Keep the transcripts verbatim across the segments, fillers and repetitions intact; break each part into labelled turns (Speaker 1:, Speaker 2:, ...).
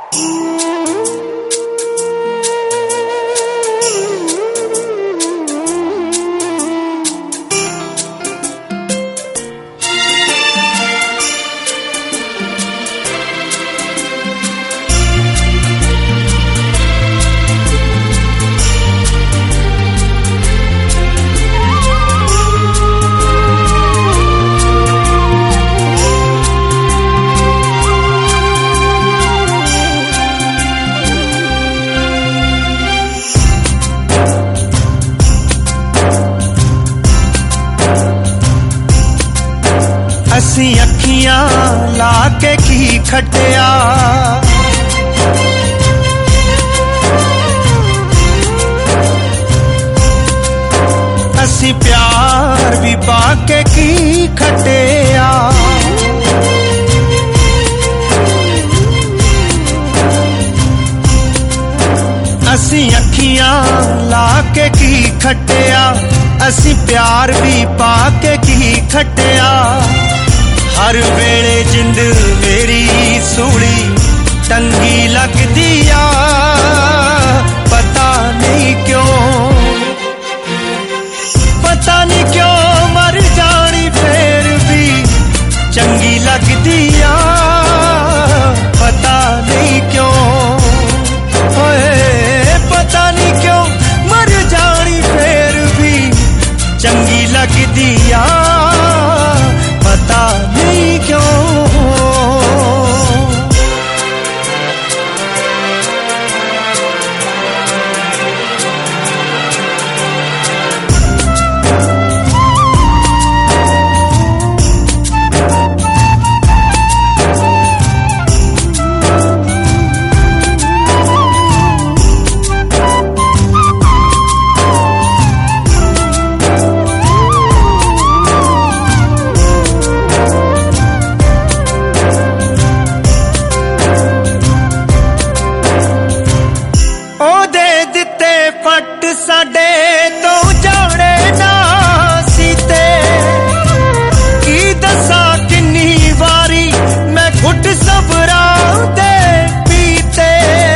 Speaker 1: असी अखियां ला के की खटिया, असी प्यार भी पाके की खटिया। असी अखियां ला के की खटिया, असी प्यार भी पाके की खटिया। हर वेले जिंद मेरी सूली टंगी लगदी आ, पता नहीं क्यों, पता नहीं क्यों मर जानी फिर भी चंगी लगदी आ, पता नहीं क्यों, ओए पता नहीं क्यों मर जानी फिर भी चंगी लगदी आ, पता नहीं क्यों। साडे तो जाने ना सीते की दसा किन्नी वारी मैं घुट सबरा दे पीते।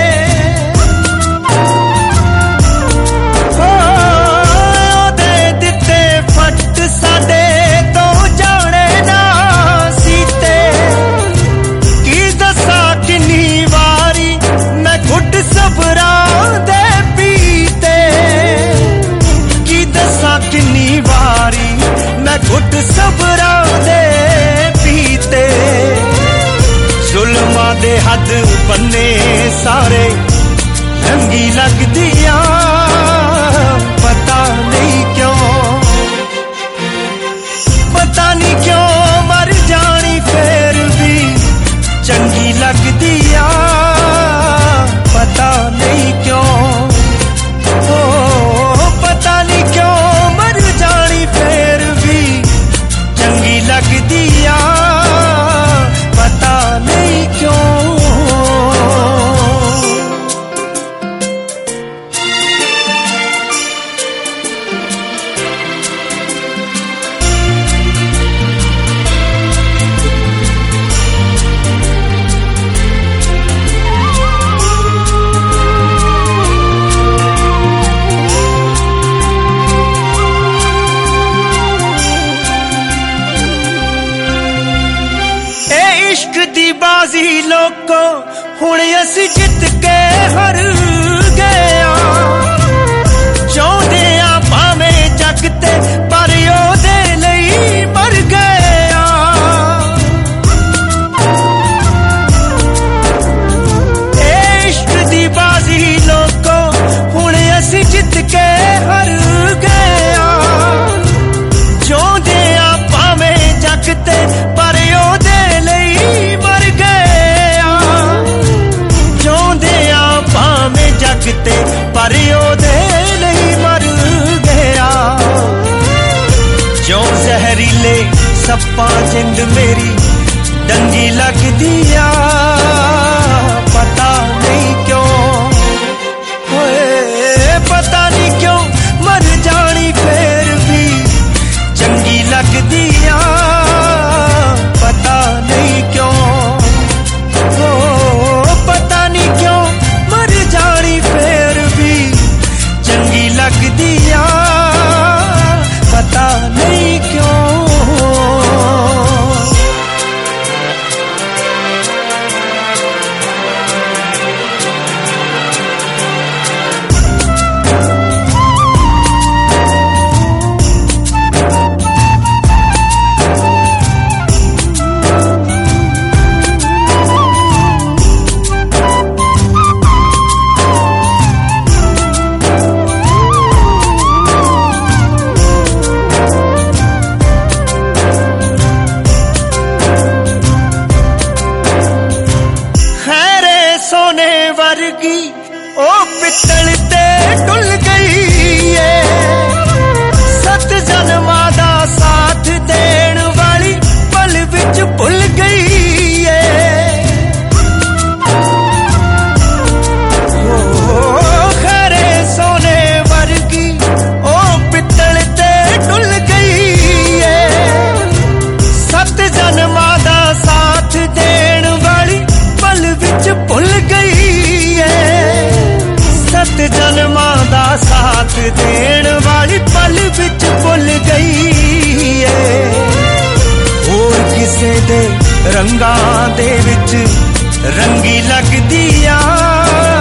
Speaker 1: ओ दे दिते फट साडे तो जाने ना सीते की दसा किन्नी वारी मैं घुट सबरा दे किन्नी वारी मैं घुट सबरा दे पीते। जुल्मा दे हद बन्ने सारे रंगी लगदिया, पता नहीं क्यों, पता नहीं क्यों मर जानी फिर भी चंगी लगदिया, पता नहीं क्यों, ओ पता नहीं क्यों फिर भी चंगी लगदी आ, पता नहीं क्यों। इश्क दी बाजी लोको हुण असी जित के हर गया, चाहते आ भावें जग ते पर ओदे लई मर गया। इश्क दी बाजी लोको हुण असी जित के हर गया, चाहते आ भावें जग ते पर ओदे मर गया, चाहते आ भावें जगते पर ओदे नहीं मर गया। जो जहरीले सप्पा जिंद मेरी डंगी लगदी आ, पता नहीं क्यों, ओए पता नहीं क्यों मर जानी फिर भी चंगी लगदी आ, पता नहीं क्यों, ओ पता नहीं वर्गी ओ पित्तल ते डुल गई है। सत जन्मां दा साथ देण वाली पल विच भुल गई है। ओ खरे सोने वर्गी ओ पित्तल ते डुल गई है। सत जन्मां दा साथ देण वाली पल विच भुल गई है। सत जन्मां दा साथ देण वाली पल विच भुल गई है। होर किसे दे रंगां दे विच रंगी लगदी आ